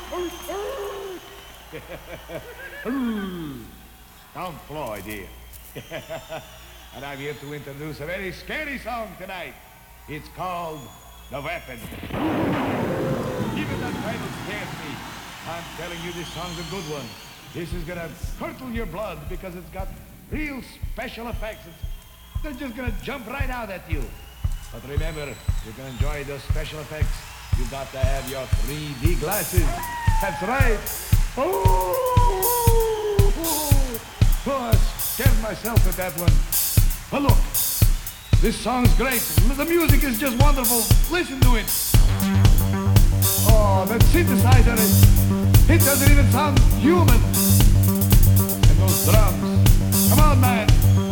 Tom Floyd here. And I'm here to introduce a very scary song tonight. It's called The Weapon. Even that title scares me. I'm telling you, this song's a good one. This is gonna curdle your blood because it's got real special effects. They're just gonna jump right out at you. But remember, if you can enjoy those special effects, you got to have your 3D glasses. That's right. Oh, I scared myself with that one. But look, this song's great. The music is just wonderful. Listen to it. Oh, that synthesizer, it doesn't even sound human. And those drums. Come on, man.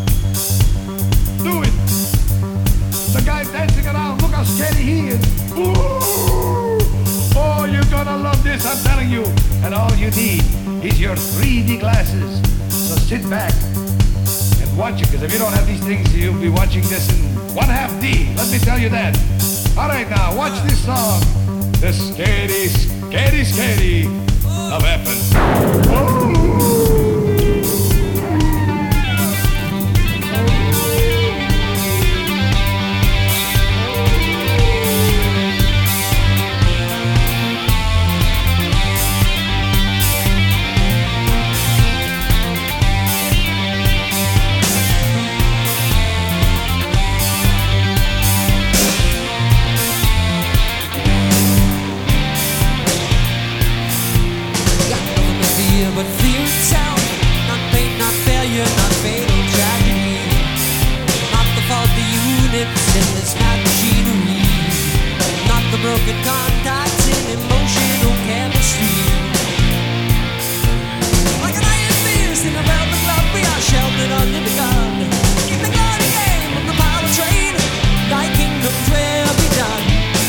Do it. The guy dancing around, look how scary he is. Ooh. Oh, you're gonna love this, I'm telling you. And all you need is your 3D glasses. So sit back and watch it, because if you don't have these things, you'll be watching this in 1/2 D. Let me tell you that. All right, now, watch this song. The scary, scary, scary, The Weapon. Ooh. But fear itself, not pain, not failure, not fatal tragedy. Not the faulty units in this mad machinery. Not the broken contacts in emotional chemistry. Like an iron fist in a velvet glove, we are sheltered under the gun. In the glory game of the power train, thy kingdoms will be done.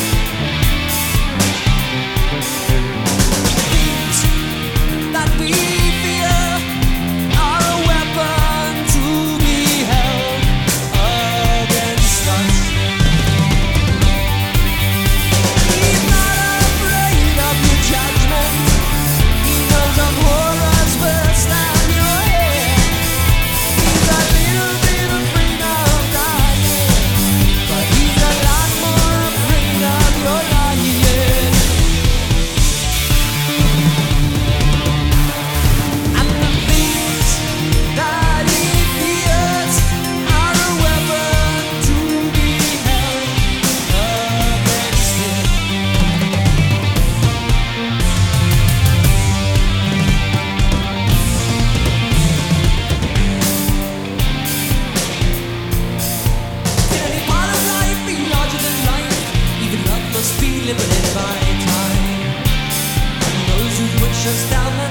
That we fear are a weapon to be held against us. He's not afraid of your judgment. He knows of horrors burst down your head. He's a little bit afraid of dying, but he's a lot more afraid of your lying. That he fears are a weapon to be held against him. Can any part of life be larger than life? Even love must be limited by time. And those who push us down